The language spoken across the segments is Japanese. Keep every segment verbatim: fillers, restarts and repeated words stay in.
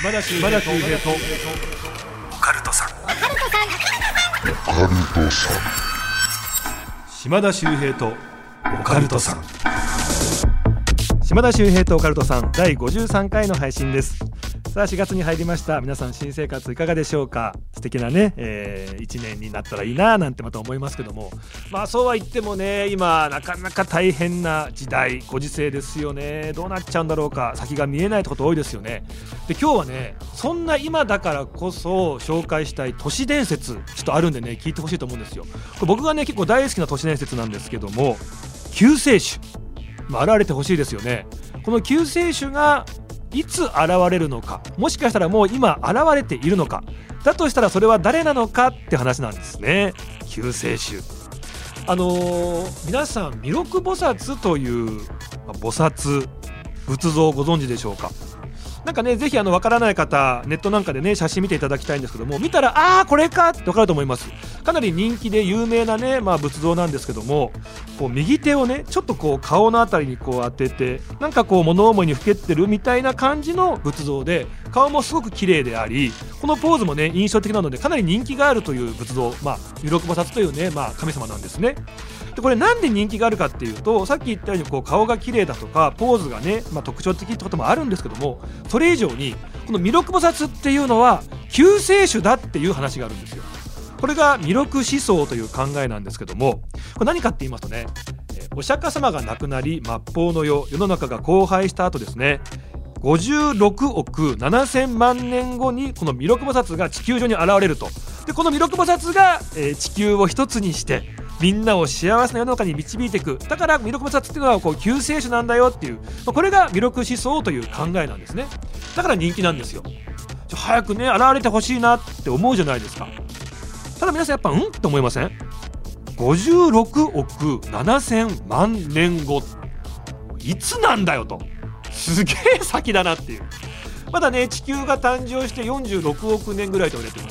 島田秀平とオカルトさん島田秀平とオカルトさん島田秀平とオカルトさんだいごじゅうさんかいの配信です。さあしがつに入りました。皆さん新生活いかがでしょうか。素敵なね、えー、いちねんになったらいいななんてまた思いますけども、まあそうは言ってもね、今なかなか大変な時代ご時世ですよね。どうなっちゃうんだろうか、先が見えないってこと多いですよね。で今日はね、そんな今だからこそ紹介したい都市伝説ちょっとあるんでね、聞いてほしいと思うんですよ。これ僕がね結構大好きな都市伝説なんですけども、救世主、まあ、現れてほしいですよね。この救世主がいつ現れるのか、もしかしたらもう今現れているのか、だとしたらそれは誰なのかって話なんですね。救世主、あのー、皆さん弥勒菩薩という、まあ、菩薩仏像をご存知でしょうか。なんかね、ぜひあの分からない方ネットなんかでね写真見ていただきたいんですけども、見たらあーこれかって分かると思います。かなり人気で有名なね、まあ、仏像なんですけども、こう右手をねちょっとこう顔のあたりにこう当てて、なんかこう物思いにふけってるみたいな感じの仏像で、顔もすごく綺麗であり、このポーズもね印象的なのでかなり人気があるという仏像、まあ、弥勒菩薩というね、まあ、神様なんですね。でこれなんで人気があるかっていうと、さっき言ったようにこう顔が綺麗だとかポーズがね、まあ、特徴的ってこともあるんですけども、それ以上にこの弥勒菩薩っていうのは救世主だっていう話があるんですよ。これが弥勒思想という考えなんですけども、これ何かって言いますとね、お釈迦様が亡くなり末法の世、世の中が荒廃した後ですね、ごじゅうろくおくななせんまんねんごにこの弥勒菩薩が地球上に現れると。でこの弥勒菩薩が、えー、地球を一つにしてみんなを幸せな世の中に導いていく。だから弥勒菩薩っていうのはこう救世主なんだよっていう、まあ、これが弥勒思想という考えなんですね。だから人気なんですよ。ちょ早くね現れてほしいなって思うじゃないですか。ただ皆さんやっぱうんって思いません？ごじゅうろくおくななせんまんねんご、いつなんだよと、すげえ先だなっていう。まだね地球が誕生してよんじゅうろくおくねんぐらいと言われています。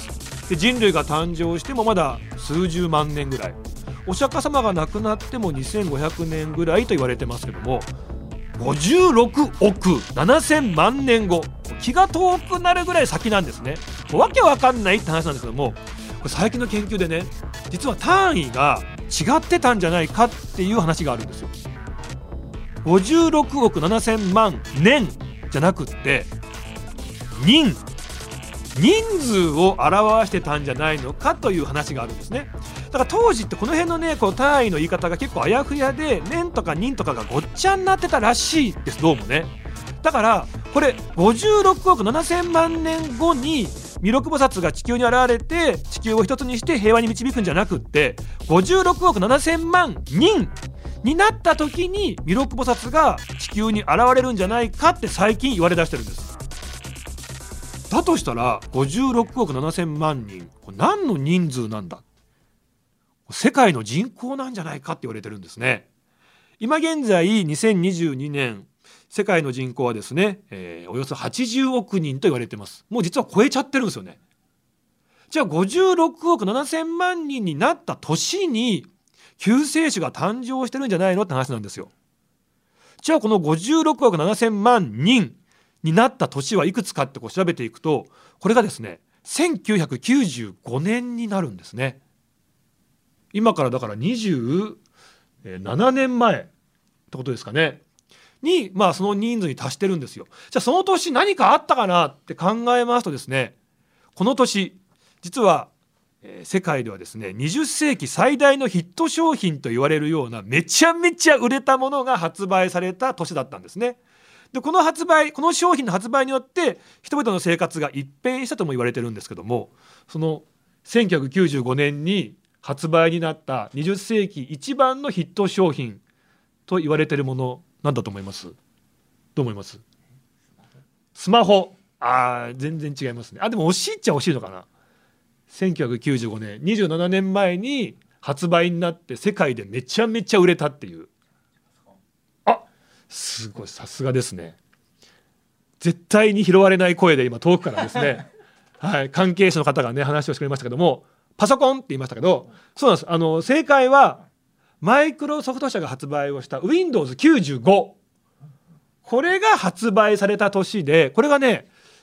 で人類が誕生してもまだ数十万年ぐらい、お釈迦様が亡くなってもにせんごひゃくねんぐらいと言われてますけども、ごじゅうろくおくななせんまんねんご、気が遠くなるぐらい先なんですね。わけわかんないって話なんですけども、これ最近の研究でね、実は単位が違ってたんじゃないかっていう話があるんですよ。ごじゅうろくおくななせんまん年じゃなくって人人数を表してたんじゃないのかという話があるんですね。だから当時ってこの辺のねこう単位の言い方が結構あやふやで、年とか人とかがごっちゃになってたらしいです。どうもね。だからこれごじゅうろくおくななせんまんねんごに弥勒菩薩が地球に現れて地球を一つにして平和に導くんじゃなくって、ごじゅうろくおくななせんまん人になった時に弥勒菩薩が地球に現れるんじゃないかって最近言われ出してるんです。だとしたらごじゅうろくおくななせんまんにん、これ何の人数なんだ、世界の人口なんじゃないかって言われてるんですね。今現在にせんにじゅうにねん世界の人口はですね、えー、およそはちじゅうおくにんと言われてます。もう実は超えちゃってるんですよね。じゃあごじゅうろくおくななせんまんにんになった年に救世主が誕生してるんじゃないのって話なんですよ。じゃあこのごじゅうろくおくななせんまんにんになった年はいくつかってこう調べていくと、これがですねせんきゅうひゃくきゅうじゅうごねんになるんですね。今からだからにじゅうななねんまえってことですかねに、まあその人数に達してるんですよ。じゃあその年何かあったかなって考えますとですね、この年実は、えー、世界ではですねにじゅっせいき最大のヒット商品と言われるようなめちゃめちゃ売れたものが発売された年だったんですね。でこの発売この商品の発売によって人々の生活が一変したとも言われてるんですけども、そのせんきゅうひゃくきゅうじゅうごねんに発売になったにじゅっせいき一番のヒット商品と言われているもの、何だと思います？どう思います？スマホ。あー全然違いますね。あでも惜しいっちゃ惜しいのかな。せんきゅうひゃくきゅうじゅうごねんにじゅうななねんまえに発売になって世界でめちゃめちゃ売れたっていう。あすごい、さすがですね。絶対に拾われない声で今遠くからですねはい、関係者の方がね話をしてくれましたけども、パソコンって言いましたけど、そうなんです。あの正解はマイクロソフト社が発売をした ウィンドウズきゅうじゅうご、 これが発売された年で、これがね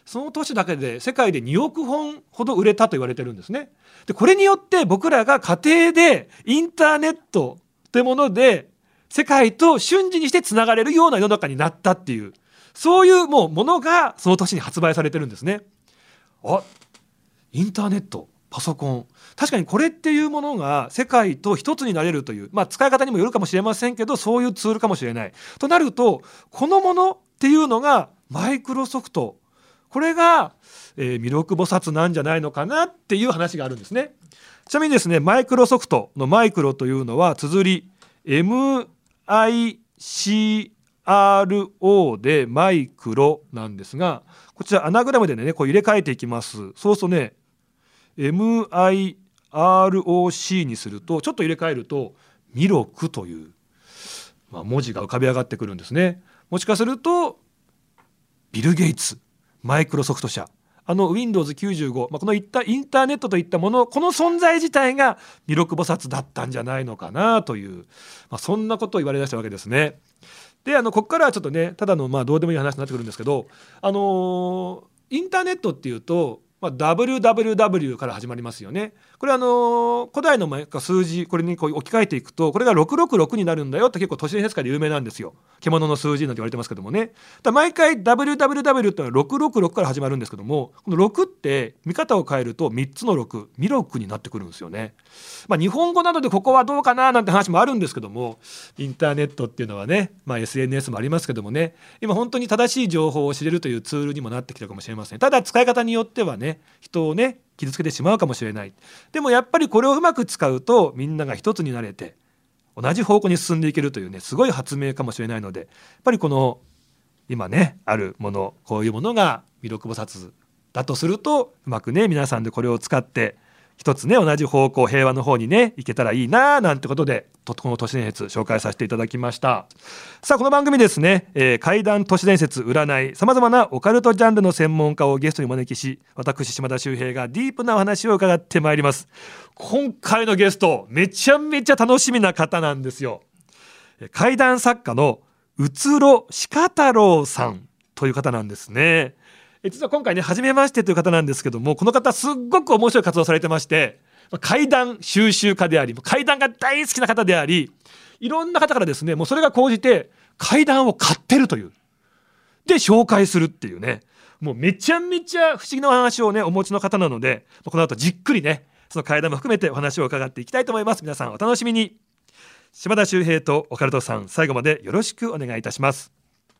その年だけで世界でにおくほんほど売れたと言われてるんですね。でこれによって僕らが家庭でインターネットというもので世界と瞬時にしてつながれるような世の中になったっていう、そういうもうものがその年に発売されてるんですね。あ、インターネット、パソコン、確かにこれっていうものが世界と一つになれるという、まあ、使い方にもよるかもしれませんけど、そういうツールかもしれないとなると、このものっていうのがマイクロソフト、これが、えー、弥勒菩薩なんじゃないのかなっていう話があるんですね。ちなみにですね、マイクロソフトのマイクロというのは綴り エムアイシーアールオー でマイクロなんですが、こちらアナグラムでねこう入れ替えていきます。そうするとね エムアイアールオーシー にすると、ちょっと入れ替えると弥勒という、まあ、文字が浮かび上がってくるんですね。もしかするとビル・ゲイツ、マイクロソフト社、あの ウィンドウズきゅうじゅうご、まあ、このいったインターネットといったもの、この存在自体が弥勒菩薩だったんじゃないのかなという、まあ、そんなことを言われ出したわけですね。であのここからはちょっとねただのまあどうでもいい話になってくるんですけど、あのー、インターネットっていうと、まあ、ダブリューダブリューダブリュー から始まりますよね。これあのー、古代の数字これにこう置き換えていくとこれがろくろくろくになるんだよって結構都市伝説界で有名なんですよ。獣の数字なんて言われてますけどもね。だ毎回 ダブリューダブリューダブリュー ってのはろくろくろくから始まるんですけども、このろくって見方を変えるとみっつのろく、弥勒になってくるんですよね。まあ、日本語などでここはどうかななんて話もあるんですけども、インターネットっていうのはね、まあ、エスエヌエス もありますけどもね、今本当に正しい情報を知れるというツールにもなってきたかもしれません。ただ使い方によってはね人をね傷つけてしまうかもしれない。でもやっぱりこれをうまく使うとみんなが一つになれて同じ方向に進んでいけるというねすごい発明かもしれないので、やっぱりこの今ねあるもの、こういうものが弥勒菩薩だとすると、うまくね皆さんでこれを使って一つね同じ方向、平和の方にね行けたらいいななんてことで、この都市伝説紹介させていただきました。さあこの番組ですね、えー、怪談、都市伝説、占い、さまざまなオカルトジャンルの専門家をゲストにお招きし、私島田秀平がディープなお話を伺ってまいります。今回のゲストめちゃめちゃ楽しみな方なんですよ。怪談作家のうつろしかたろうさんという方なんですね。実は今回ね初めましてという方なんですけども、この方すっごく面白い活動されてまして、怪談収集家であり、怪談が大好きな方であり、いろんな方からですねもうそれが高じて怪談を買ってるというで紹介するっていうね、もうめちゃめちゃ不思議なお話をねお持ちの方なので、この後じっくりねその怪談も含めてお話を伺っていきたいと思います。皆さんお楽しみに。島田秀平とオカルトさん、最後までよろしくお願いいたします。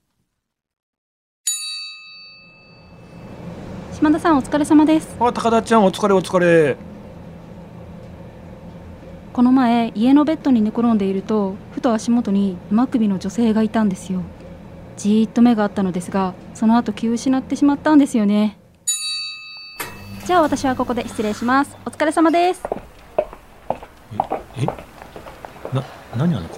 島田さんお疲れ様です。 あ、高田ちゃんお疲れお疲れ。 この前家のベッドに寝転んでいると、ふと足元に馬首の女性がいたんですよ。じーっと目があったのですが、その後気を失ってしまったんですよね。じゃあ私はここで失礼します。お疲れ様です。 ええな何あの子、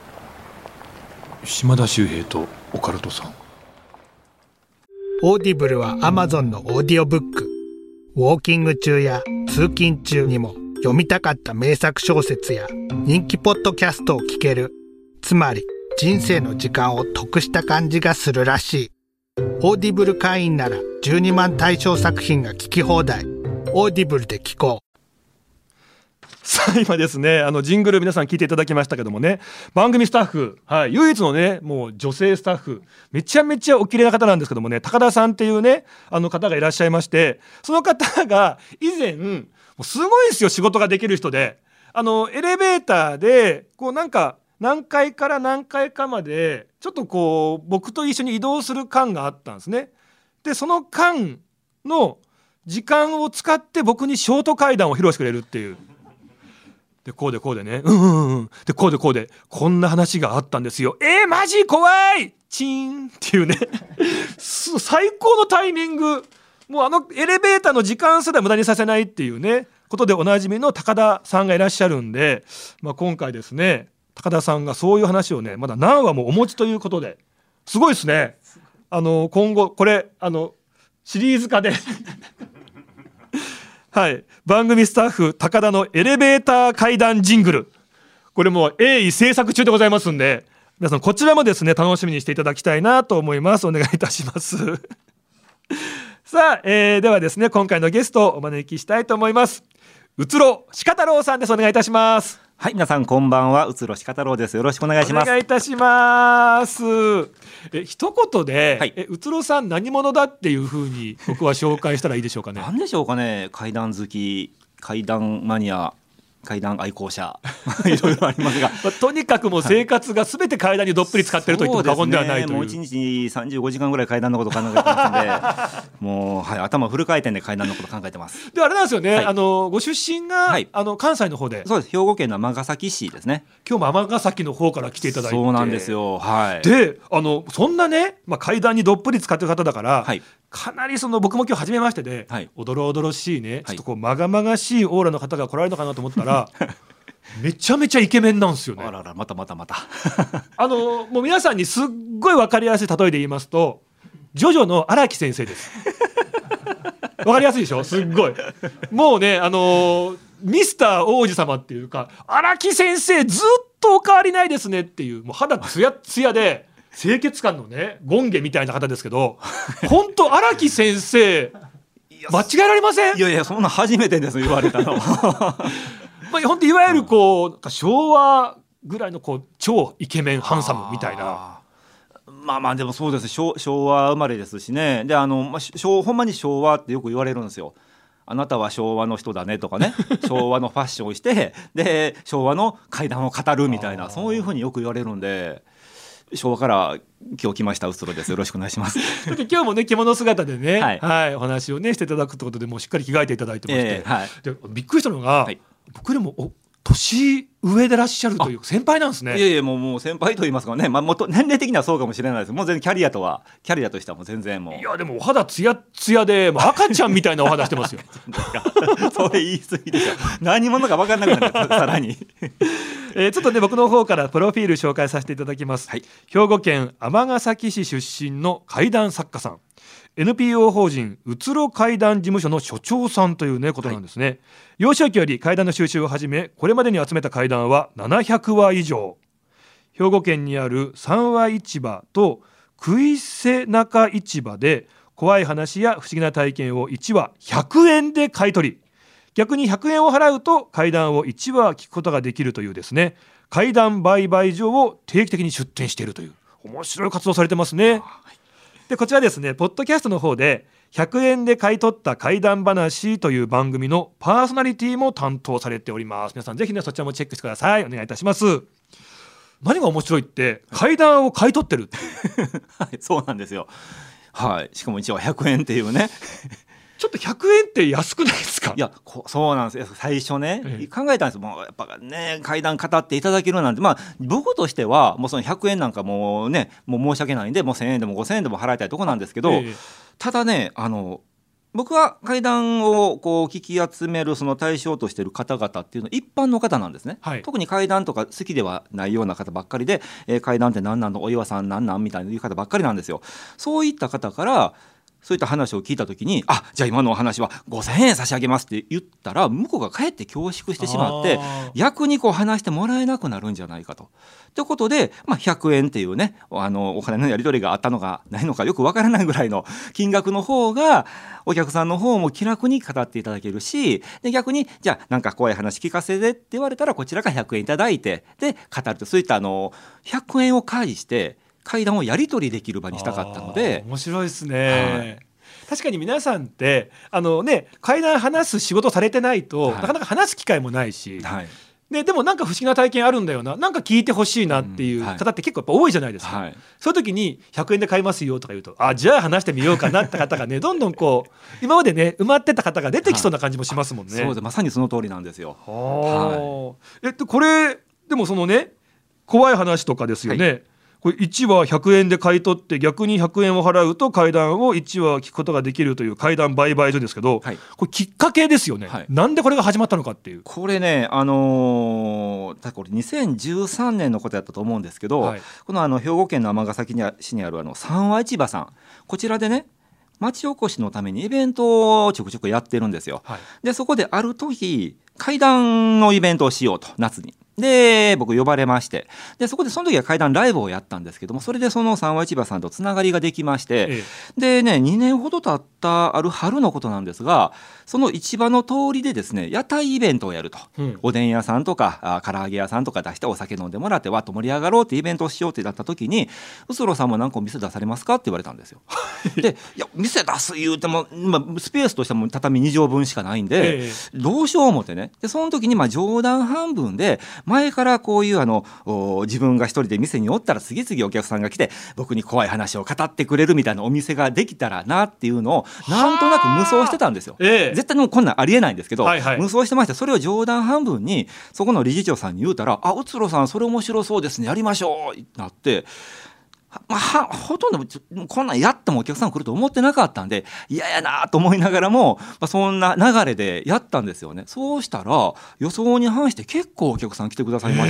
島田秀平とオカルトさん。 オーディブルは Amazon のオーディオブック。ウォーキング中や通勤中にも読みたかった名作小説や人気ポッドキャストを聞ける。つまり人生の時間を得した感じがするらしい。オーディブル会員ならじゅうにまん対象作品が聞き放題。オーディブルで聞こう。 さあ今ですねあのジングル皆さん聞いていただきましたけどもね、番組スタッフ、はい、唯一のねもう女性スタッフ、めちゃめちゃお綺麗な方なんですけどもね、高田さんっていうねあの方がいらっしゃいまして、その方が以前もうすごいですよ、仕事ができる人で、あのエレベーターでこうなんか何階から何階かまでちょっとこう僕と一緒に移動する間があったんですね。でその間の時間を使って僕にショート怪談を披露してくれるっていう。でこうでこうでね、うんうんうん、でこうでこうでこんな話があったんですよ。えー、マジ怖いチーンっていうね最高のタイミング、もうあのエレベーターの時間すら無駄にさせないっていうねことでおなじみの高田さんがいらっしゃるんで、まあ、今回ですね高田さんがそういう話をねまだ何話もお持ちということで、すごいですね。あの今後これあのシリーズ化ではい、番組スタッフ高田のエレベーター怪談ジングル、これもう鋭意制作中でございますんで、皆さんこちらもですね楽しみにしていただきたいなと思います。お願いいたしますさあ、えー、ではですね今回のゲストをお招きしたいと思います。うつろ鹿太郎さんです。お願いいたします。 はい、皆さんこんばんは、うつろ鹿太郎です。よろしくお願いします。 お願いいたします。え一言で、 はい、 えうつろさん何者だっていう風に僕は紹介したらいいでしょうかね。 何でしょうかね。階段好き、階段マニア、階段愛好者いろいろありますが、 まあ、とにかくもう生活がすべて階段にどっぷり使っていると言っても過言ではないという。 もういちにちにさんじゅうごじかんぐらい階段のこと考えてますのでもう、はい、頭フル回転で階段のこと考えてます。 であれなんですよね、 はい、 あのご出身が、はい、あの関西の方で。 そうです、兵庫県の尼崎市ですね。 今日も尼崎の方から来ていただいて。 そうなんですよ、はい、 であのそんなね、まあ、階段にどっぷり使ってる方だから、 はい、 かなりその僕も今日初めましてで、はい、おどろおどろしいね、ちょっとこうまがまがしいオーラの方が来られるのかなと思ったらめちゃめちゃイケメンなんですよね。 あらら、またまたまたあのもう皆さんにすっごい分かりやすい例えで言いますと、ジョジョの荒木先生です分かりやすいでしょ。すっごいもうね、あのー、ミスター王子様っていうか、荒木先生ずっとお変わりないですねっていう、もう肌ツヤツヤで清潔感のね権化みたいな方ですけど本当荒木先生間違えられません？ いやいや、そんな初めてです言われたのまあ、本当いわゆるこう、うん、昭和ぐらいのこう超イケメンハンサムみたいな。 まあまあでもそうです。 昭, 昭和生まれですしね。であの、まあ、昭ほんまに昭和ってよく言われるんですよ。あなたは昭和の人だねとかね昭和のファッションをしてで昭和の怪談を語るみたいな、そういうふうによく言われるんで、昭和から今日来ましたうつろです。よろしくお願いします今日もね着物姿でね、 はいはい、お話をねしていただくってことで、もうしっかり着替えていただいてまして、 えーはい、 でびっくりしたのが、はい、僕でもお年上でらっしゃるという先輩なんですね。 いやいや、もう、もう先輩と言いますかね、まあ、もっと年齢的にはそうかもしれないです。もう全然キャリアとはキャリアとしてはもう全然もう。 いやでもお肌ツヤツヤでもう赤ちゃんみたいなお肌してますよそれ言い過ぎでしょ。何者か分かんなくなってさらにえー、ちょっとね僕の方からプロフィール紹介させていただきます、はい、兵庫県尼崎市出身の怪談作家さん、 エヌピーオー 法人うつろ怪談事務所の所長さんというねことなんですね、はい、幼少期より怪談の収集を始め、これまでに集めた怪談はななひゃくわ以上。兵庫県にある三和市場と食い瀬中市場で怖い話や不思議な体験をいちわひゃくえんで買い取り、逆にひゃくえんを払うと怪談をいちわ聞くことができるというですね、怪談売買所を定期的に出店しているという面白い活動されてますね。でこちらですね、ポッドキャストの方でひゃくえんで買い取った怪談話という番組のパーソナリティも担当されております。皆さんぜひねそちらもチェックしてください。お願いいたします。何が面白いって怪談を買い取ってるはい、そうなんですよ。はい、しかも一応ひゃくえんっていうねちょっとひゃくえんって安くないですか？ いやそうなんですよ。最初ね、ええ、考えたんです。もうやっぱね怪談語っていただけるなんて、まあ僕としてはもうそのひゃくえんなんかもうねもう申し訳ないんで、もうせんえんでもごせんえんでも払いたいとこなんですけど、え、ただね、あの僕は怪談をこう聞き集めるその対象としている方々っていうのは一般の方なんですね、はい、特に怪談とか好きではないような方ばっかりで、えー、怪談って何なんの、お岩さん何なんみたいな言う方ばっかりなんですよ。そういった方からそういった話を聞いたときに、あ、じゃあ今のお話はごせんえん差し上げますって言ったら、向こうがかえって恐縮してしまって逆にこう話してもらえなくなるんじゃないかと。ということで、まあ、ひゃくえんっていうね、あのお金のやり取りがあったのかないのかよくわからないぐらいの金額の方がお客さんの方も気楽に語っていただけるし、で逆にじゃあなんか怖い話聞かせてって言われたらこちらがひゃくえんいただいてで語ると、そういったあのひゃくえんを介して怪談をやり取りできる場にしたかったので。 面白いですね、はい、確かに皆さんってあの、ね、怪談話す仕事されてないと、はい、なかなか話す機会もないし、はい、で, でもなんか不思議な体験あるんだよな、なんか聞いてほしいなっていう方って結構やっぱ多いじゃないですか、はい、そういう時にひゃくえんで買いますよとか言うと、あ、じゃあ話してみようかなって方がねどんどんこう今までね埋まってた方が出てきそうな感じもしますもんね、はい、 そうでまさにその通りなんですよ。 はい、えっとこれでもそのね怖い話とかですよね、はい、これいちわひゃくえんで買い取って逆にひゃくえんを払うと怪談をいちわ聞くことができるという怪談売買所ですけど、はい、これきっかけですよね、はい、なんでこれが始まったのかっていう。 これね、あのー、これにせんじゅうさんねんのことやったと思うんですけど、はい、このあの兵庫県の尼崎市にあるあの三和市場さん、こちらでね町おこしのためにイベントをちょくちょくやってるんですよ、はい、でそこである時怪談のイベントをしようと、夏にで僕呼ばれまして、でそこでその時は怪談ライブをやったんですけども、それでその三和市場さんとつながりができまして、ええ、でねにねんほど経ったある春のことなんですが、その市場の通りでですね屋台イベントをやると、うん、おでん屋さんとかあ唐揚げ屋さんとか出してお酒飲んでもらってわっと盛り上がろうってイベントをしようってなった時に、うつろさんも何かお店出されますかって言われたんですよ。でいや店出す言うても、まあ、スペースとしても畳に畳分しかないんで、ええ、どうしよう思ってね、でその時にまあ冗談半分で前からこういうあの自分が一人で店におったら次々お客さんが来て僕に怖い話を語ってくれるみたいなお店ができたらなっていうのをなんとなく無双してたんですよ、ええ、絶対もうこんなんありえないんですけど、はいはい、無双してまして、それを冗談半分にそこの理事長さんに言うたら、あうつろさんそれ面白そうですねやりましょうってなって、まあ、はほとんどこんなんやってもお客さん来ると思ってなかったんで嫌やなと思いながらも、まあ、そんな流れでやったんですよね。そうしたら予想に反して結構お客さん来てくださいまして、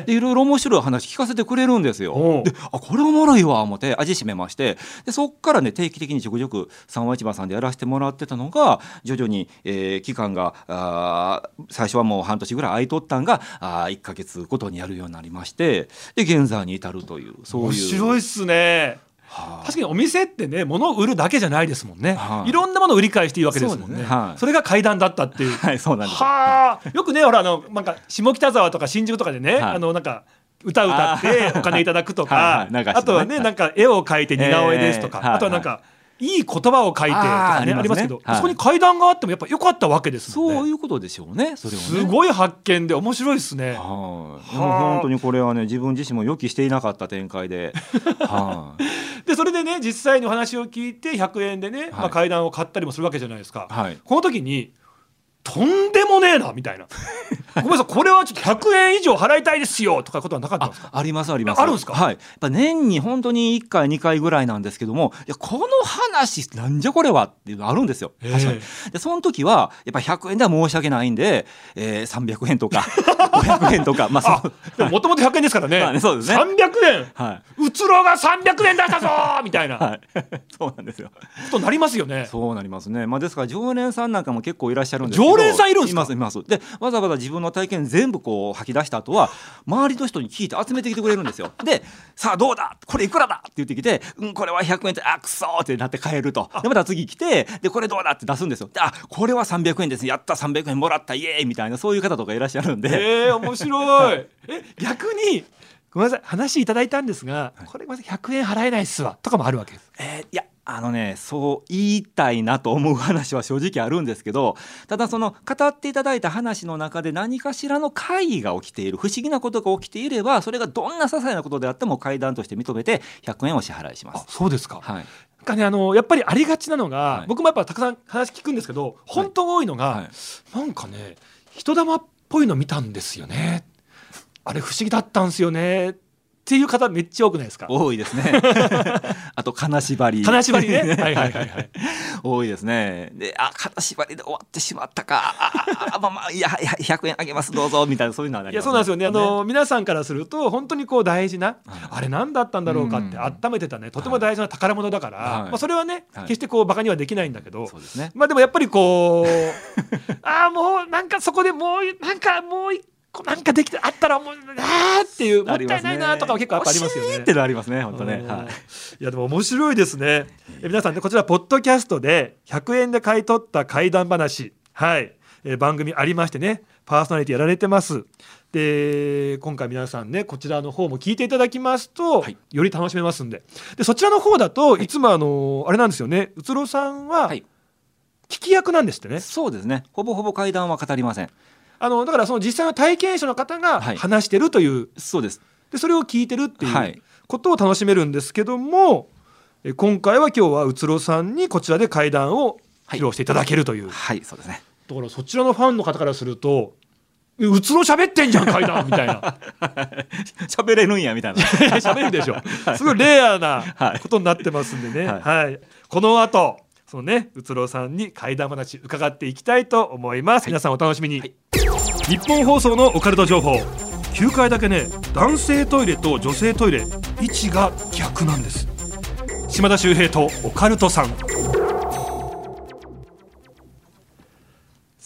でいろいろ面白い話聞かせてくれるんですよ。であこれおもろいわ思って味しめまして、でそっからね定期的にちょくちょく三和市場さんでやらせてもらってたのが徐々に、えー、期間があ最初はもう半年ぐらい空いとったんがあいっかげつごとにやるようになりまして、で現在に至るというそういう面白いっすね。はあ、確かにお店ってね物を売るだけじゃないですもんね、はあ、いろんなものを売り買いしていいわけですもんね。 そうですね、はあ、それが怪談だったっていう、 はい、そうなんです。 はあ、よくねほらあのなんか下北沢とか新宿とかでね、はい、あのなんか歌歌ってお金いただくとか、はいはい、あとはねなんか絵を描いて似顔絵ですとか、えー、あとはなんか、はいはいいい言葉を書いてとか、ね、あ, ありますけど、はい、そこに階段があってもやっぱ良かったわけですもんね。 そういうことでしょうね。それをねすごい発見で面白いですね。はあ、でも本当にこれはね自分自身も予期していなかった展開で、はあ、 でそれでね実際にお話を聞いてひゃくえんでね、はいまあ、階段を買ったりもするわけじゃないですか、はい、この時にとんでもねえなみたいなごめんなさいこれはちょっとひゃくえん以上払いたいですよとかことはなかったんですか？ あ, ありますあります。 あるんですか？ はい、やっぱ年に本当にいっかいにかいぐらいなんですけども、いやこの話なんじゃこれはっていうのあるんですよ。確かに。でその時はやっぱひゃくえんでは申し訳ないんで、えー、さんびゃくえんとかごひゃくえんとかまあもともとひゃくえんですからね。まあねそうですね。さんびゃくえん、はい、うつろがさんびゃくえん出したぞみたいな、はい、 そうなんですよ。 となりますよね。 そうなりますね。まあですから常連さんなんかも結構いらっしゃるんですけど。 常連さんいるんですか？ いますいます。でわざわざ自分の体験全部こう吐き出した後は周りの人に聞いて集めてきてくれるんですよ。でさあどうだこれいくらだって言ってきて、うん、これはひゃくえんってあくそーってなって帰ると。でまた次来てでこれどうだって出すんですよ。であこれはさんびゃくえんですやったさんびゃくえんもらったイエーイみたいなそういう方とかいらっしゃるんで。 えー、面白いえ逆にごめんなさい話いただいたんですが、はい、これまずひゃくえん払えないっすわとかもあるわけです。 えー、いやあのねそう言いたいなと思う話は正直あるんですけど、ただその語っていただいた話の中で何かしらの怪異が起きている不思議なことが起きていればそれがどんな些細なことであっても怪談として認めてひゃくえんを支払いします。 あそうですか。 はいかね、あのやっぱりありがちなのが、はい、僕もやっぱたくさん話聞くんですけど本当多いのが、はいはい、なんかね人玉っぽいの見たんですよねあれ不思議だったんですよねっていう方めっちゃ多くないですか？ 多いですねあと金縛り金縛りねはいはいはい、はい、 多いですね。であ金縛りで終わってしまったかあまあまあいやひゃくえんあげますどうぞみたいなそういうのはあります、ね、いやそうなんですよね。あの皆さんからすると本当にこう大事な、はい、あれ何だったんだろうかって温めてたねとても大事な宝物だから、はいまあ、それはね、はい、決してこうバカにはできないんだけど、そうですね、まあでもやっぱりこうあもうなんかそこでもうなんかもう一なんかできてあったらもうあーっていうもったいないなとかは結構やっぱありますよね。 惜しいってのありますね本当ね、はい、 いやでも面白いですね。え皆さんねこちらポッドキャストでひゃくえんで買い取った怪談話、はいえ番組ありましてねパーソナリティやられてます。で今回皆さんねこちらの方も聞いていただきますと、はい、より楽しめますんで、でそちらの方だといつもあの、はい、あれなんですよねうつろさんは聞き役なんですってね、はい、 そうですねほぼほぼ怪談は語りません。 あのだからその実際の体験者の方が話してるという、はい、 そうです。 でそれを聞いてるっていうことを楽しめるんですけども、え今回は今日はうつろさんにこちらで怪談を披露していただけるという、 はい、はい、そうですね。 だからそちらのファンの方からするとうつろ喋ってんじゃん怪談みたいな喋れるんやみたいな喋るでしょ、はい、すごいレアなことになってますんでね、はいはい、この後そのねうつろさんに怪談話伺っていきたいと思います、はい、皆さんお楽しみに、はい、日本放送のオカルト情報きゅうかいだけね男性トイレと女性トイレ位置が逆なんです。島田秀平とオカルトさん。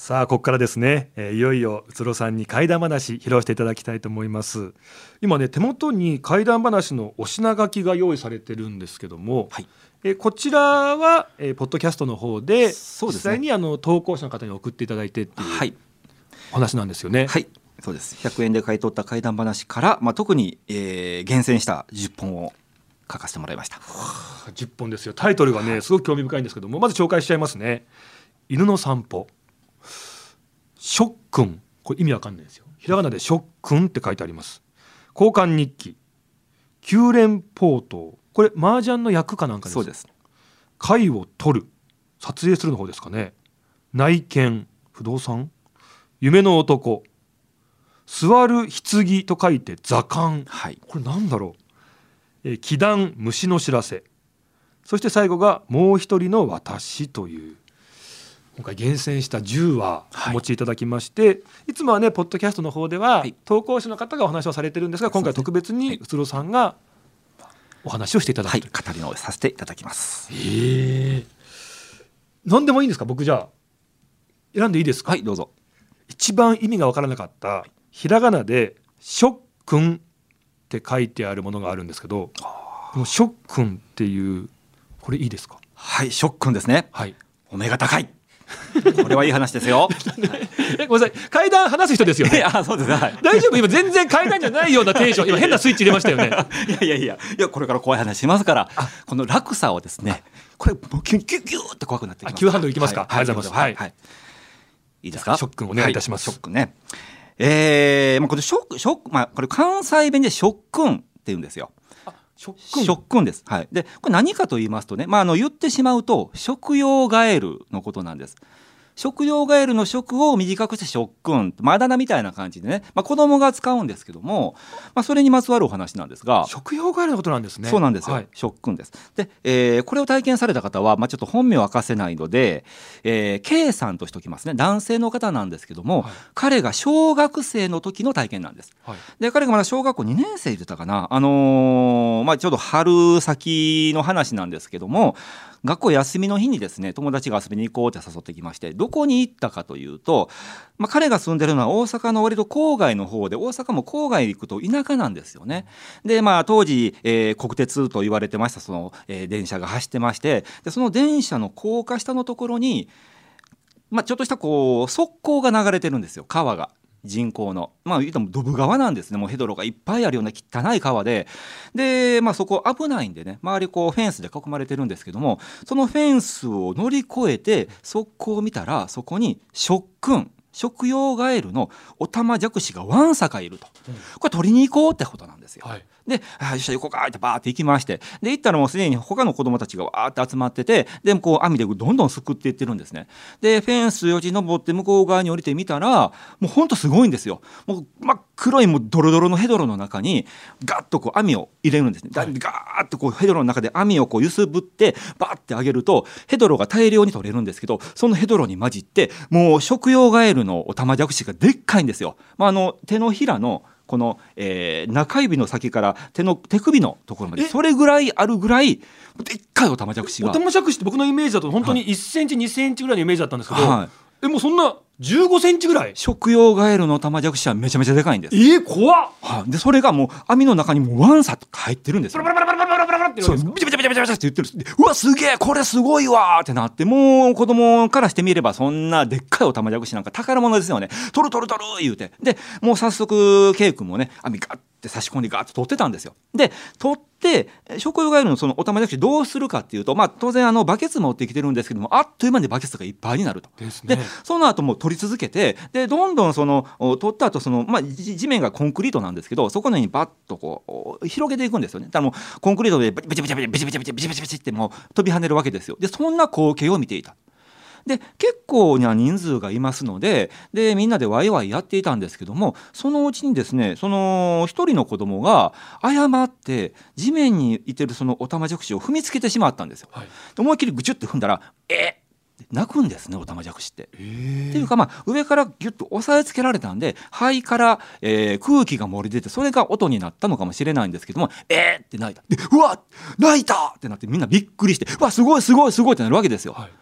さあここからですね、えー、いよいようつろさんに怪談話披露していただきたいと思います。今ね手元に怪談話のお品書きが用意されてるんですけども、はい、えー、こちらは、えー、ポッドキャストの方で実際にあの投稿者の方に送っていただいてっていうお話なんですよね。 はい、そうです。ひゃくえんで買い取った怪談話から、まあ、特に、えー、厳選したじゅっぽんを書かせてもらいました。 じゅっぽんですよ。タイトルがねすごく興味深いんですけども、まず紹介しちゃいますね。犬の散歩、しょっくん、これ意味わかんないですよ。ひらがなでしょっくんって書いてあります。交換日記、九連ポート、これ麻雀の役かなんかです。 そうです。 貝を取る、撮影するの方ですかね。内見、不動産、夢の男、座る棺と書いて座棺、はい、これなんだろう。えー、祈願、虫の知らせ、そして最後がもう一人の私という今回厳選したじゅうわお持ちいただきまして、はい、いつもはねポッドキャストの方では、はい、投稿者の方がお話をされてるんですが、今回特別にうつろさんがお話をしていただくという、 はい、語りのさせていただきます。 へー、何でもいいんですか。僕じゃあ選んでいいですか。 はい、どうぞ。 一番意味が分からなかったひらがなでしょっくんって書いてあるものがあるんですけど、このしょっくんっていうこれいいですか。 はい、しょっくんですね。 はい、 お目が高いこれはいい話ですよえ、ごめんなさい、階段話す人ですよね。 あ、そうです、はい、 大丈夫。今全然階段じゃないようなテンション、今変なスイッチ入れましたよねいやいやいやいや、これから怖い話しますから、この落差をですね、これキュッキュッキュッって怖くなってきます。 急ハンドルいきますか。 はい、 ありがとうございます。はい、はい、 いいですか。 しょっくんお願いいたします。 はい、しょっくんね、えーまあ、これショックショック、まあ、これ関西弁でしょっくんって言うんですよ。 しょっくん、 しょっくんです。はい、でこれ何かと言いますとね、まあ、あの言ってしまうと食用ガエルのことなんです。食用ガエルの食を短くしてしょっくん、まあだ名みたいな感じでね、まあ、子供が使うんですけども、まあ、それにまつわるお話なんですが、 食用ガエルのことなんですね。 そうなんですよ、 はい、 しょっくんです。で、えー、これを体験された方は、まあ、ちょっと本名を明かせないので、えー、K さんとしておきますね。男性の方なんですけども、はい、彼が小学生の時の体験なんです。はい、で彼がまだ小学校にねん生でしたかな、あのーまあ、ちょうど春先の話なんですけども、学校休みの日にですね、友達が遊びに行こうって誘ってきまして、どこに行ったかというと、まあ、彼が住んでるのは大阪の割と郊外の方で、大阪も郊外に行くと田舎なんですよね。で、まあ、当時、えー、国鉄と言われてましたその、えー、電車が走ってまして、でその電車の高架下のところに、まあ、ちょっとしたこう側溝が流れてるんですよ。川が人工の、まあ言うともドブ川なんですね。もうヘドロがいっぱいあるような汚い川で、で、まあ、そこ危ないんでね、周りこうフェンスで囲まれてるんですけども、そのフェンスを乗り越えて側溝を見たら、そこにしょっくん、食用ガエルのオタマジャクシがわんさかいると、うん、これ取りに行こうってことなんですよ。はい、で、あ、よっしゃ行こうかってバーって行きまして、で行ったらもうすでに他の子供たちがわーって集まってて、でこう網でどんどんすくっていってるんですね。でフェンスよじ登って向こう側に降りてみたら、もうほんとすごいんですよ。もう真っ黒いもうドロドロのヘドロの中にガッとこう網を入れるんですね。はい、ガーッとこうヘドロの中で網をこう揺すぶってバーって上げるとヘドロが大量に取れるんですけど、そのヘドロに混じってもう食用ガエルのオタマジャクシがでっかいんですよ。まあ、あの手のひらのこの、えー、中指の先から手の手首のところまでそれぐらいあるぐらいでっかいオタマジャクシが。 オタマジャクシって僕のイメージだと本当にいっセンチ、はい、にセンチぐらいのイメージだったんですけど、はい、えもうそんなじゅうごセンチぐらい。 食用ガエルのオタマジャクシはめちゃめちゃでかいんです。 えー、怖っ。 はい、でそれがもう網の中にもワンサッと入ってるんですよ。 バラバラバラバラバラバラって言うんですか。 そうビチャビチャビチャビチャって言ってる。うわすげえこれすごいわってなって、もう子供からしてみればそんなでっかいオタマジャクシなんか宝物ですよね。取る取る取る言うて、でもう早速ケイ君もね網ガッて差し込んでガッと取ってたんですよ。で取って食用ガエルのそのオタマジャクシどうするかっていうと、まあ、当然あのバケツ持ってきてるんですけども、あっという間にバケツがいっぱいになると。ですね。でその後も取り続けて、でどんどんその取った後その、まあ、地面がコンクリートなんですけど、そこにバッとこう広げていくんですよね。だからもうコンクリートでビチビチビチビチビチビチビチビチビチってもう飛び跳ねるわけですよ。でそんな光景を見ていた。で結構な人数がいますので、でみんなでワイワイやっていたんですけども、そのうちにですね、その一人の子供が誤って地面にいてるそのオタマジャクシを踏みつけてしまったんですよ。はい、で思いっきりぐちゅって踏んだらえっ泣くんですね、オタマジャクシって。っていうか、まあ、上からギュッと押さえつけられたんで肺から、えー、空気が漏れ出て、それが音になったのかもしれないんですけども、えーって泣いた。でうわ泣いたってなってみんなびっくりして、うわすごいすごいすごいってなるわけですよ。はい、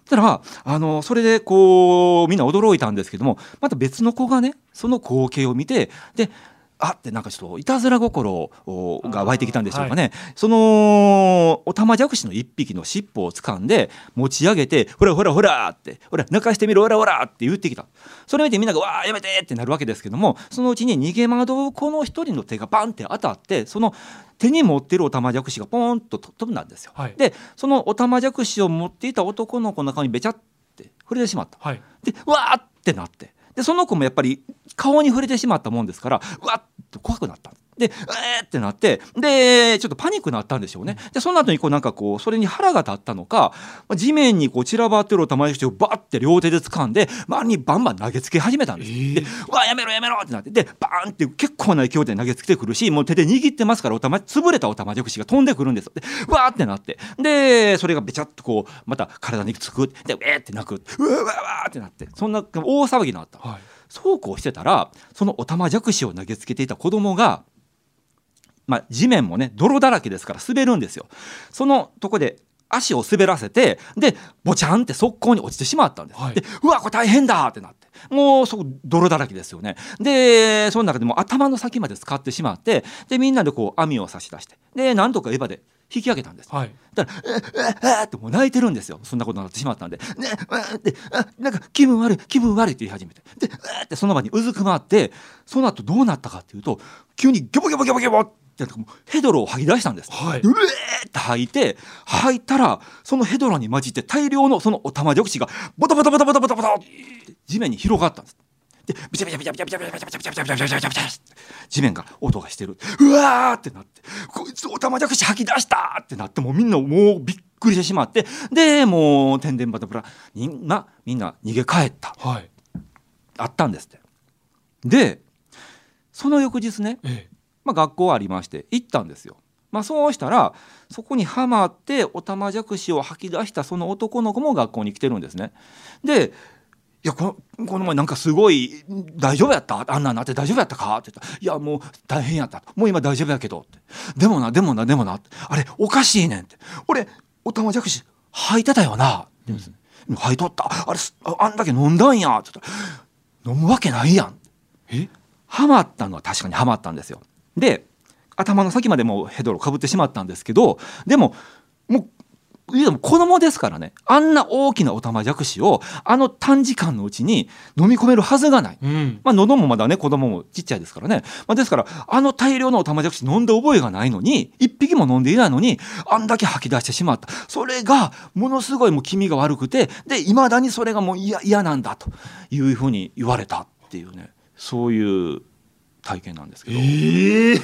たらあのそれでこうみんな驚いたんですけども、また別の子がねその光景を見て、であってなんかちょっといたずら心が湧いてきたんでしょうかね、はい、そのオタマジャクシの一匹の尻尾を掴んで持ち上げて、ほらほらほらってほら泣かしてみろほらほらって言ってきた。それ見てみんながわーやめてってなるわけですけども、そのうちに逃げ惑うこの一人の手がバンって当たって、その手に持ってるオタマジャクシがポーンと飛んだんですよ、はい、でそのオタマジャクシを持っていた男の子の中にべちゃって触れてしまった、はい、でわーってなって、でその子もやっぱり顔に触れてしまったもんですからうわっと怖くなったで、えーってなって、でちょっとパニックになったんでしょうね。でその後にこうなんかこうそれに腹が立ったのか、地面にこう散らばってるオタマジャクシをバッて両手で掴んで周りにバンバン投げつけ始めたんです、えー、でうわやめろやめろってなって、でバーンって結構な勢いで投げつけてくるし、もう手で握ってますからオタマ潰れたオタマジャクシが飛んでくるんです。でわーってなって、でそれがべちゃっとこうまた体につくでえーって泣く、うわうわうわってなって、そんな大騒ぎになった、はい、そうこうしてたらそのオタマジャクシを投げつけていた子供が、まあ、地面もね泥だらけですから滑るんですよ。そのとこで足を滑らせて、でボチャンって側溝に落ちてしまったんです、はい、でうわこれ大変だってなって、もうそこ泥だらけですよね。でその中でも頭の先まで浸かってしまって、でみんなでこう網を差し出して、でなんとかエヴァで引き上げたんです、はい、だからえええってもう泣いてるんですよ。そんなことになってしまったんで、ねえであなんか気分悪い気分悪いって言い始めて、でえってその場にうずくまって、その後どうなったかっていうと、急にギョボギョボギョボギョボってヘドロを吐き出したんです、はい、うえーって吐いて吐いたら、そのヘドロに混じって大量のそのオタマジャクシがボタボタボタボタボタボタって地面に広がったんです。でビチャビチャビチャビチャビチャビチャビチャビチャビチャビチャビチャビチャビチャ地面が音がしてる、うわーってなって、こいつオタマジャクシ吐き出したってなって、もうみんなもうびっくりしてしまって、でもう天然バタブラみんなみんな逃げ帰った、はい、あったんですって。でその翌日ね、ええまあ、学校ありまして行ったんですよ。まあ、そうしたらそこにはまってオタマジャクシを吐き出したその男の子も学校に来てるんですね。でいや こ, のこの前なんかすごい大丈夫やったあんなんなって大丈夫やったかって言ったら、いやもう大変やったもう今大丈夫やけどって、でもなでもなでもなあれおかしいねんって、俺オタマジャクシ吐いてたよなって言うんですね、うん、吐いとったあれ あ, あんだけ飲んだんやって言ったら、飲むわけないやん。えハマったのは確かにハマったんですよ。で頭の先までもうヘドロかぶってしまったんですけど、でももう子供ですからね、あんな大きなオタマジャクシをあの短時間のうちに飲み込めるはずがない、うんまあ、喉もまだね子供もちっちゃいですからね、まあ、ですからあの大量のオタマジャクシ飲んで覚えがないのに、一匹も飲んでいないのにあんだけ吐き出してしまった。それがものすごいもう気味が悪くて、で未だにそれがもう嫌嫌なんだというふうに言われたっていうね、そういう体験なんですけど、えー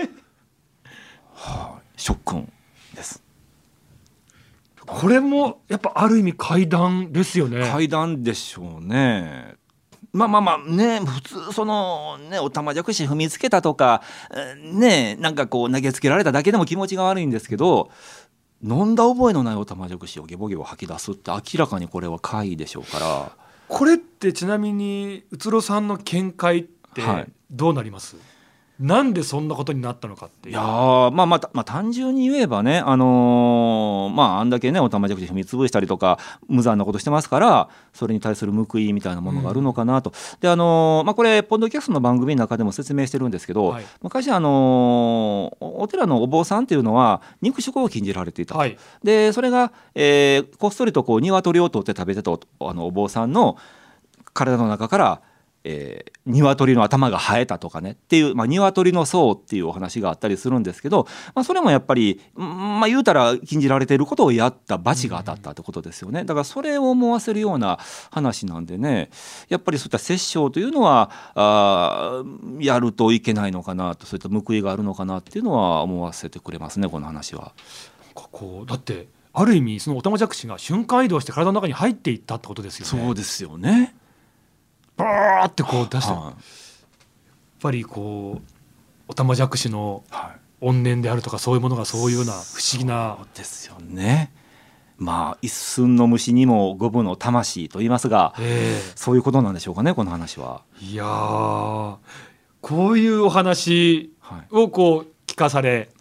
はあ、ショックンです。 これもやっぱある意味怪談ですよね。 怪談でしょうね。まあまあまあね、普通そのねオタマジャクシ踏みつけたとかね、なんかこう投げつけられただけでも気持ちが悪いんですけど、飲んだ覚えのないオタマジャクシをゲボゲボ吐き出すって明らかにこれは怪でしょうから。 これってちなみにうつろさんの見解ってどうなります？はい、なんでそんなことになったのかっていう。 いやまあまあ、まあ、単純に言えばね、あのー、まああんだけねオタマジャクシ踏み潰したりとか無残なことしてますから、それに対する報いみたいなものがあるのかなと、うん、であのー、まあこれポッドキャストの番組の中でも説明してるんですけど、はい、昔あのー、お寺のお坊さんっていうのは肉食を禁じられていた、はい、でそれが、えー、こっそりとこう鶏を取って食べてた お, あのお坊さんの体の中からえー、鶏の頭が生えたとかねっていう、まあ、鶏の層っていうお話があったりするんですけど、まあ、それもやっぱり、まあ、言うたら禁じられていることをやった罰が当たったってことですよね。だからそれを思わせるような話なんでね、やっぱりそういった殺生というのはあやるといけないのかなと、そういった報いがあるのかなっていうのは思わせてくれますね、この話は。 こうだってある意味そのオタマジャクシが瞬間移動して体の中に入っていったってことですよね。 そうですよね。 バーってこう出して、はあ、やっぱりこうオタマジャクシの怨念であるとかそういうものがそういうような不思議な。 そうですよね。まあ一寸の虫にも五分の魂と言いますが、そういうことなんでしょうかね、この話は。 いやー、こういうお話をこう聞かされ、はい、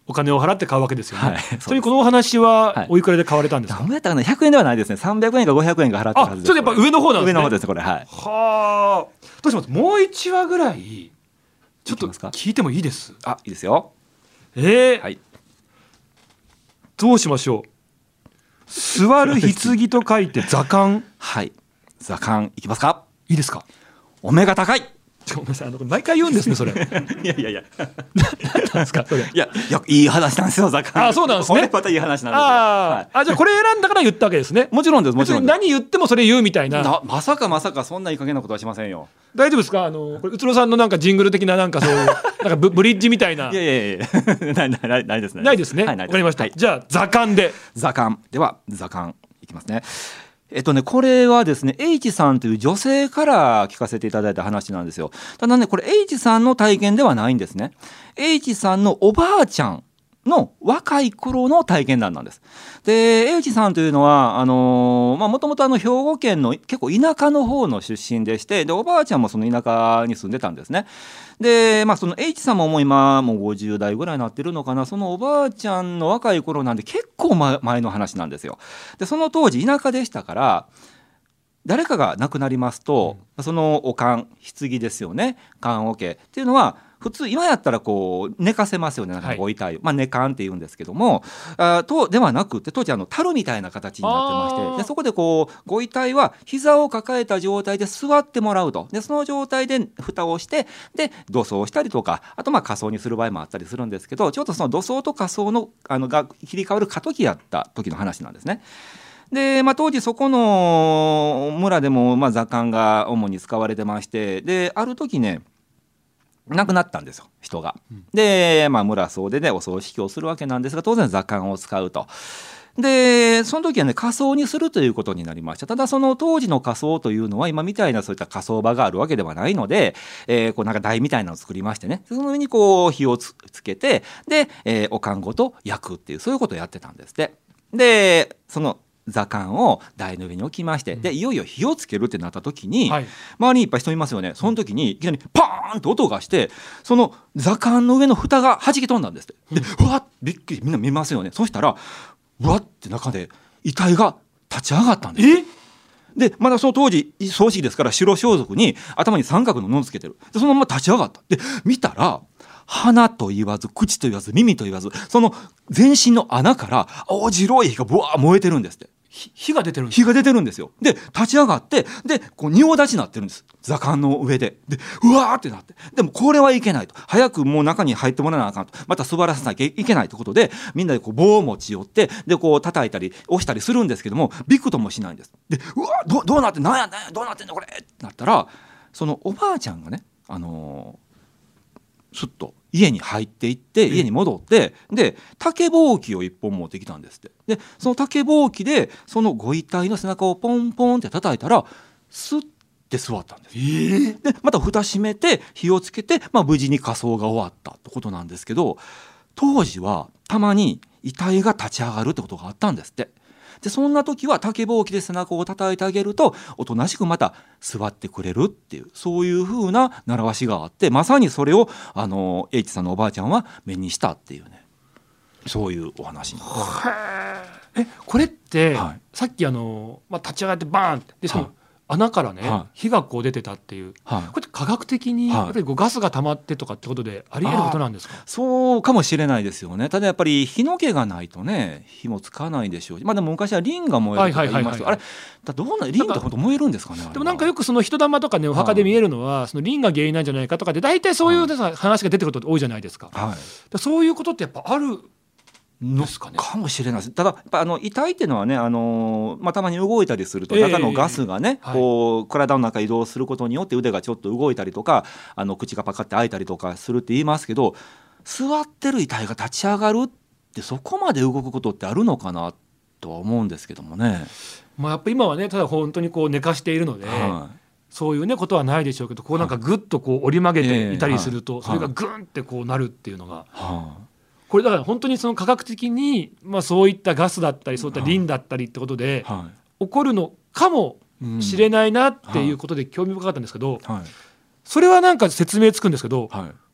お金を払って買うわけですよね、 はい、そうです。 それにこのお話はおいくらで買われたんですか？ 何やったかな、ひゃくえんではないですね。さんびゃくえんかごひゃくえんか払ってるはずです。 あ、それやっぱ上の方なんですね。 上の方ですこれ。はい。 はあ、どうします？もういちわぐらいちょっと聞いてもいいです？ あ、いいですよ。 えーはい、 どうしましょう。座る棺と書いて座棺。 はい、座棺いきますか？ いいですか？ お目が高い。 ごめんなさい、あの毎回言うんですねそれ。 いやいやいや何なんですかそれ。 いやいや、いい話なんですよ座棺。 あ、そうなんですね。 これまたいい話なんですよ。 あ、 はい、 あ、じゃあこれ選んだから言ったわけですね。 もちろんですもちろんです。 何言ってもそれ言うみたいな。 なまさかまさかそんないい加減なことはしませんよ。 大丈夫ですか？あのこれうつろさんのなんかジングル的ななんかそういうなんか ブ, ブリッジみたいな。 いやいやいやないないないですね。 ないですね。わ、 はい、 かりました。 はい、 じゃあ座棺で。 座棺では座棺いきますね。えっとね、これはですね H さんという女性から聞かせていただいた話なんですよ。ただねこれ H さんの体験ではないんですね。 H さんのおばあちゃんの若い頃の体験談なんです。で H さんというのはあのー、まあもともとあの兵庫県の結構田舎の方の出身でして、でおばあちゃんもその田舎に住んでたんですね。でまあその H さんももう今もうごじゅう代ぐらいになってるのかな。そのおばあちゃんの若い頃なんで結構前の話なんですよ。でその当時田舎でしたから誰かが亡くなりますと、うん、そのお棺棺ですよね、棺桶っていうのは普通今やったらこう寝かせますよね、なんかご遺体を、はい、まあ、寝棺って言うんですけども、あとではなくて当時あの樽みたいな形になってまして、でそこでこうご遺体は膝を抱えた状態で座ってもらうと。でその状態で蓋をしてで土葬したりとか、あとまあ火葬にする場合もあったりするんですけど、ちょっとその土葬と火葬のあのが切り替わる過渡期やった時の話なんですね。でまあ、当時そこの村でもまあ座棺が主に使われてまして、である時ね亡くなったんですよ人が。で、まあ、村総出でお葬式をするわけなんですが、当然座棺を使うと。でその時はね火葬にするということになりました。ただその当時の火葬というのは今みたいなそういった火葬場があるわけではないので、えー、こうなんか台みたいなのを作りましてね、その上にこう火を つ, つけてで、えー、お棺ごと焼くっていうそういうことをやってたんですって。でその座棺を台の上に置きまして、でいよいよ火をつけるってなった時に、はい、周りにいっぱい人いますよね。その時にいきなりパーンと音がして、その座棺の上の蓋が弾き飛んだんですって。でうわっびっくりみんな見ますよね。そしたらうわって中で遺体が立ち上がったんです。えでまだその当時葬式ですから白装束に頭に三角の布をつけてる。でそのまま立ち上がった。で見たら鼻と言わず口と言わず耳と言わずその全身の穴から青白い火がブワー燃えてるんですって。 火が出てるんです火が出てるんですよ。で立ち上がってでこう仁王立ちになってるんです座棺の上で。でうわーってなって、でもこれはいけないと、早くもう中に入ってもらわなあかんと、また座らせなきゃいけないということでみんなでこう棒を持ち寄ってでこう叩いたり押したりするんですけどもびくともしないんです。でうわー ど, どうなってなんやなんやどうなってんだこれってなったら、そのおばあちゃんがねあのー、すっと家に入っていって家に戻ってで竹ぼうきを一本持ってきたんですって。でその竹ぼうきでそのご遺体の背中をポンポンって叩いたらスッて座ったんです。えー、でまた蓋閉めて火をつけて、まあ、無事に火葬が終わったってことなんですけど、当時はたまに遺体が立ち上がるってことがあったんですって。でそんな時は竹ぼうきで背中を叩いてあげるとおとなしくまた座ってくれるっていうそういう風な習わしがあって、まさにそれをあの H さんのおばあちゃんは目にしたっていうね、そういうお話なんです。 えこれって、 はい、 さっきあの、まあ、立ち上がってバーンってでその、はい、穴からね、はい、火がこう出てたっていう、はい、これって科学的にやっぱりこうガスが溜まってとかってことであり得ることなんですか？ そうかもしれないですよね。ただやっぱり火の気がないとね火もつかないでしょうし、まあ、でも昔はリンが燃えるとか言いますけど、あれだどうなリンって本当燃えるんですかね。 でもなんかよくその人玉とかねお墓で見えるのは、はい、そのリンが原因なんじゃないかとかで大体そういう、はい、話が出てくること多いじゃないですか、はい、だそういうことってやっぱあるのかね、 かもしれないです。ただやっぱあの遺体っていうのはね、あのーまあ、たまに動いたりすると中のガスがね、えー、こう体の中移動することによって腕がちょっと動いたりとかあの口がパカって開いたりとかするって言いますけど、座ってる遺体が立ち上がるってそこまで動くことってあるのかなとは思うんですけどもね。 まあ、やっぱ今はねただ本当にこう寝かしているので、はい、そういうねことはないでしょうけど、こうなんかグッとこう折り曲げていたりすると、それがグンってこうなるっていうのが、はい、これだから本当にその科学的に、まあ、そういったガスだったりそういったリンだったりってことで、はい、起こるのかもしれないなっていうことで興味深かったんですけど、はい、それはなんか説明つくんですけど、はい、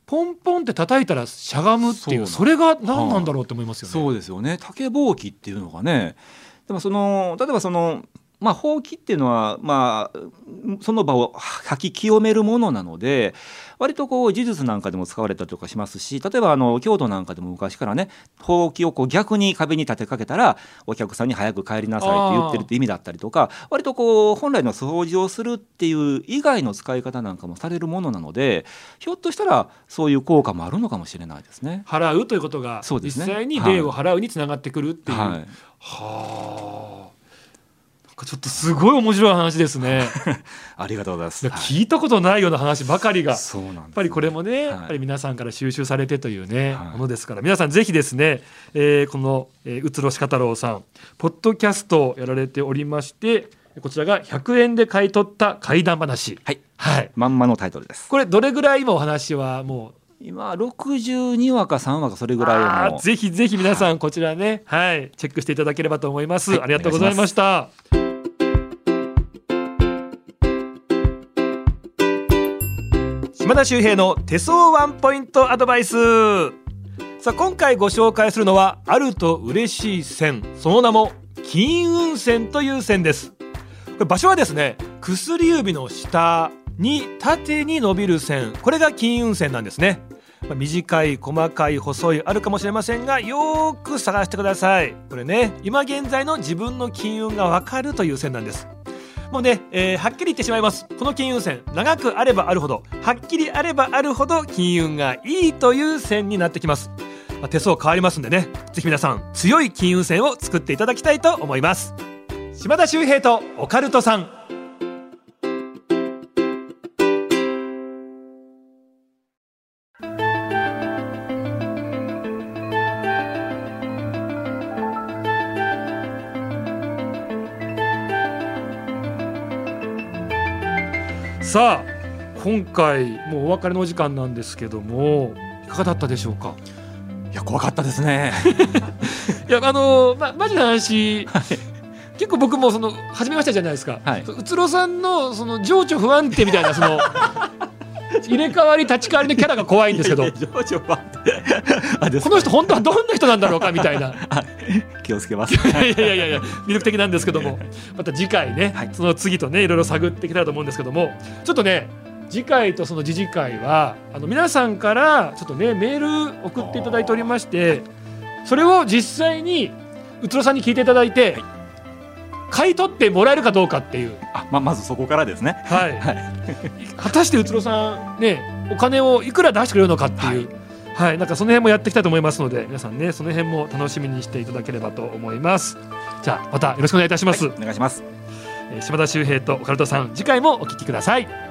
ポンポンって叩いたらしゃがむっていう、 そ, それが何なんだろうって思いますよね。 そうですよね。竹ぼうきっていうのがね、でもその例えばそのまあ、ほうきっていうのは、まあ、その場を吐き清めるものなので割とこう呪術なんかでも使われたりとかしますし、例えばあの京都なんかでも昔からねほうきをこう逆に壁に立てかけたらお客さんに早く帰りなさいって言ってるって意味だったりとか、割とこう本来の掃除をするっていう以外の使い方なんかもされるものなので、ひょっとしたらそういう効果もあるのかもしれないですね。 払うということが実際に霊を払うにつながってくるっていう、はい、はあ、ちょっとすごい面白い話ですねありがとうございます。 聞いたことないような話ばかりが、 そうなんですね、 やっぱりこれもね、はい、やっぱり皆さんから収集されてというね、はい、ものですから、皆さんぜひですね、えー、この、えー、うつろしかたろうさんポッドキャストをやられておりまして、こちらがひゃくえんで買い取った怪談話、 はい、はい、まんまのタイトルです。 これどれぐらい今お話はもう今ろくじゅうにわかさんわかそれぐらいの、 ぜひぜひ皆さんこちらね、はい、チェックしていただければと思います、はい、ありがとうございました。島田秀平の手相ワンポイントアドバイス。さあ今回ご紹介するのはあると嬉しい線、その名も金運線という線です。これ場所はですね、薬指の下に縦に伸びる線、これが金運線なんですね。まあ、短い細かい細いあるかもしれませんが、よーく探してください。これね、今現在の自分の金運がわかるという線なんです。もうね、えー、はっきり言ってしまいます。この金運線、長くあればあるほど、はっきりあればあるほど金運がいいという線になってきます。まあ、手相変わりますんでね、ぜひ皆さん強い金運線を作っていただきたいと思います。島田秀平とオカルトさん。さあ今回もうお別れのお時間なんですけども、いかがだったでしょうか。 いや怖かったですねいやあのー、まマジな話、はい、結構僕もその始めましたじゃないですか、はい、うつろさんのその情緒不安定みたいなその入れ替わり立ち替わりのキャラが怖いんですけど、情緒不安定この人本当はどんな人なんだろうかみたいな気をつけますいやいやいやいや魅力的なんですけども、また次回ね、はい、その次とねいろいろ探っていけたらと思うんですけども、ちょっとね次回とその次次回はあの皆さんからちょっとねメール送っていただいておりまして、それを実際にうつろさんに聞いていただいて、はい、買い取ってもらえるかどうかっていう、 あ、ま, まずそこからですね、 はいはい、果たしてうつろさんねお金をいくら出してくれるのかっていう、はいはい、なんかその辺もやっていきたいと思いますので、皆さんねその辺も楽しみにしていただければと思います。じゃあまたよろしくお願いいたします、 はい、お願いします。 島田秀平とオカルトさん、次回もお聞きください。